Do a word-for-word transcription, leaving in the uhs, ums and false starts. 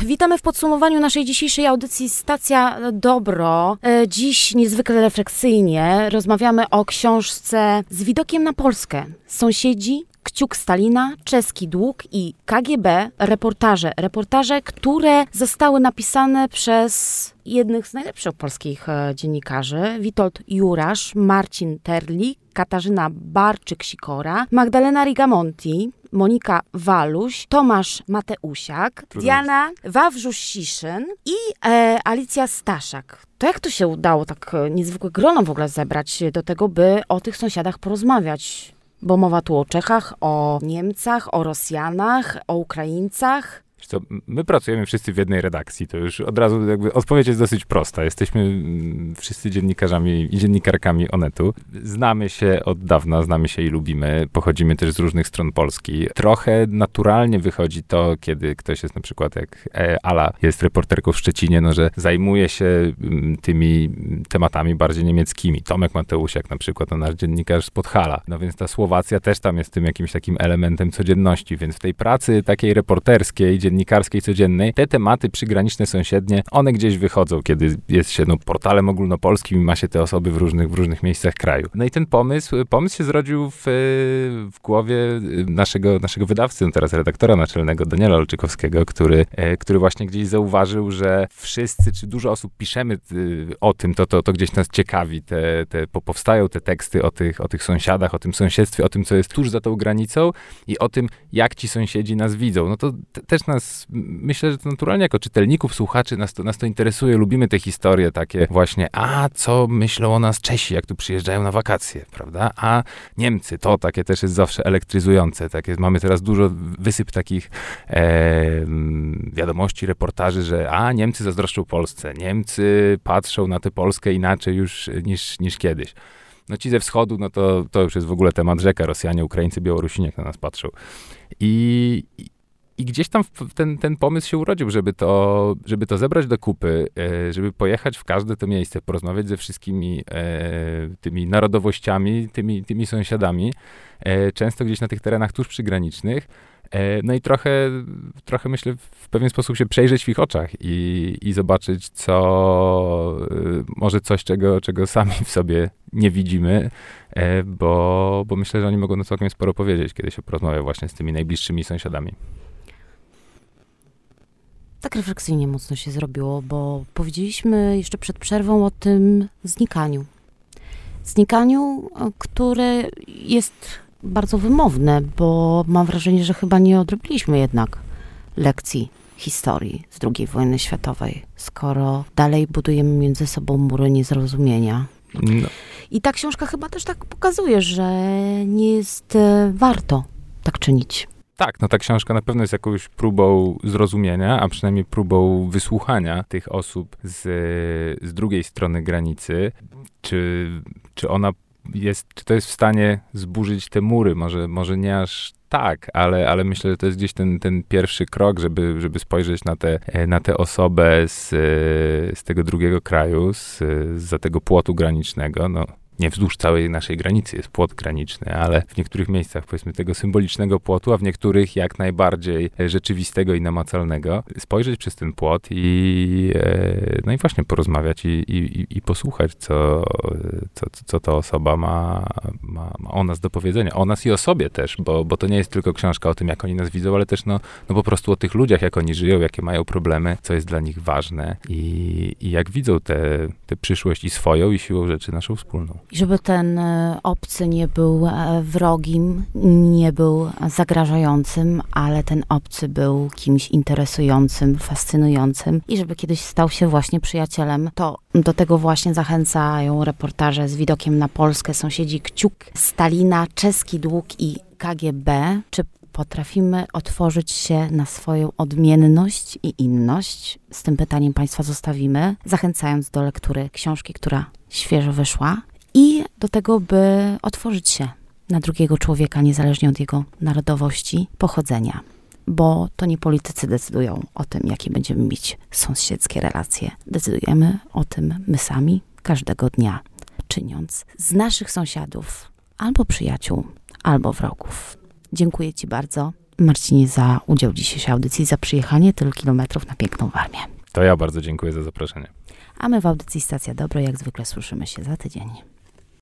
Witamy w podsumowaniu naszej dzisiejszej audycji Stacja Dobro. Dziś niezwykle refleksyjnie rozmawiamy o książce Z widokiem na Polskę. Sąsiedzi, Kciuk Stalina, Czeski Dług i K G B. Reportaże. Reportaże, które zostały napisane przez jednych z najlepszych polskich dziennikarzy. Witold Jurasz, Marcin Terlik, Katarzyna Barczyk-Sikora, Magdalena Rigamonti, Monika Waluś, Tomasz Mateusiak, Trudno. Diana Wawrzuś-Siszyn i e, Alicja Staszak. To jak to się udało tak niezwykłe grono w ogóle zebrać do tego, by o tych sąsiadach porozmawiać? Bo mowa tu o Czechach, o Niemcach, o Rosjanach, o Ukraińcach. Co, my pracujemy wszyscy w jednej redakcji, to już od razu jakby odpowiedź jest dosyć prosta. Jesteśmy wszyscy dziennikarzami i dziennikarkami Onetu. Znamy się od dawna, znamy się i lubimy. Pochodzimy też z różnych stron Polski. Trochę naturalnie wychodzi to, kiedy ktoś jest na przykład jak Ala, jest reporterką w Szczecinie, no, że zajmuje się tymi tematami bardziej niemieckimi. Tomek Mateusiak na przykład, to nasz dziennikarz z Podhala. No więc ta Słowacja też tam jest tym jakimś takim elementem codzienności, więc w tej pracy takiej reporterskiej, dziennikarskiej, codziennej, te tematy przygraniczne, sąsiednie, one gdzieś wychodzą, kiedy jest się no, portalem ogólnopolskim i ma się te osoby w różnych, w różnych miejscach kraju. No i ten pomysł, pomysł się zrodził w, w głowie naszego, naszego wydawcy, no teraz redaktora naczelnego, Daniela Olczykowskiego, który, który właśnie gdzieś zauważył, że wszyscy, czy dużo osób piszemy o tym, to, to, to gdzieś nas ciekawi, te, te, powstają te teksty o tych, o tych sąsiadach, o tym sąsiedztwie, o tym, co jest tuż za tą granicą i o tym, jak ci sąsiedzi nas widzą. No to t- też nas myślę, że to naturalnie jako czytelników, słuchaczy nas to, nas to interesuje, lubimy te historie takie właśnie, a co myślą o nas Czesi, jak tu przyjeżdżają na wakacje, prawda? A Niemcy, to takie też jest zawsze elektryzujące, takie, mamy teraz dużo wysyp takich e, wiadomości, reportaży, że a Niemcy zazdroszczą Polsce, Niemcy patrzą na tę Polskę inaczej już niż, niż kiedyś. No ci ze wschodu, no to, to już jest w ogóle temat rzeka, Rosjanie, Ukraińcy, Białorusini, jak na nas patrzą. I, I gdzieś tam ten, ten pomysł się urodził, żeby to, żeby to zebrać do kupy, żeby pojechać w każde to miejsce, porozmawiać ze wszystkimi e, tymi narodowościami, tymi, tymi sąsiadami, e, często gdzieś na tych terenach tuż przygranicznych. E, no i trochę, trochę myślę w pewien sposób się przejrzeć w ich oczach i, i zobaczyć, co e, może coś, czego, czego sami w sobie nie widzimy, e, bo, bo myślę, że oni mogą na całkiem sporo powiedzieć, kiedy się porozmawia właśnie z tymi najbliższymi sąsiadami. Tak refleksyjnie mocno się zrobiło, bo powiedzieliśmy jeszcze przed przerwą o tym znikaniu. Znikaniu, które jest bardzo wymowne, bo mam wrażenie, że chyba nie odrobiliśmy jednak lekcji historii z drugiej wojny światowej, skoro dalej budujemy między sobą mury niezrozumienia. No. I ta książka chyba też tak pokazuje, że nie jest warto tak czynić. Tak, no ta książka na pewno jest jakąś próbą zrozumienia, a przynajmniej próbą wysłuchania tych osób z, z drugiej strony granicy. Czy, czy ona jest, czy to jest w stanie zburzyć te mury? Może, może nie aż tak, ale, ale myślę, że to jest gdzieś ten, ten pierwszy krok, żeby, żeby spojrzeć na tę na tę osobę z, z tego drugiego kraju, z, z tego płotu granicznego. No. Nie wzdłuż całej naszej granicy jest płot graniczny, ale w niektórych miejscach, powiedzmy, tego symbolicznego płotu, a w niektórych jak najbardziej rzeczywistego i namacalnego, spojrzeć przez ten płot i no i właśnie porozmawiać i, i, i posłuchać, co, co, co ta osoba ma, ma, ma o nas do powiedzenia. O nas i o sobie też, bo, bo to nie jest tylko książka o tym, jak oni nas widzą, ale też no, no po prostu o tych ludziach, jak oni żyją, jakie mają problemy, co jest dla nich ważne i, i jak widzą tę przyszłość i swoją, i siłą rzeczy naszą wspólną. I żeby ten obcy nie był wrogim, nie był zagrażającym, ale ten obcy był kimś interesującym, fascynującym i żeby kiedyś stał się właśnie przyjacielem, to do tego właśnie zachęcają reportaże Z widokiem na Polskę, Sąsiedzi, Kciuk Stalina, Czeski Dług i K G B. Czy potrafimy otworzyć się na swoją odmienność i inność? Z tym pytaniem Państwa zostawimy, zachęcając do lektury książki, która świeżo wyszła. I do tego, by otworzyć się na drugiego człowieka, niezależnie od jego narodowości, pochodzenia. Bo to nie politycy decydują o tym, jakie będziemy mieć sąsiedzkie relacje. Decydujemy o tym my sami, każdego dnia, czyniąc z naszych sąsiadów albo przyjaciół, albo wrogów. Dziękuję Ci bardzo Marcinie, za udział w dzisiejszej audycji, za przyjechanie tylu kilometrów na piękną Warmię. To ja bardzo dziękuję za zaproszenie. A my w audycji Stacja Dobro jak zwykle słyszymy się za tydzień.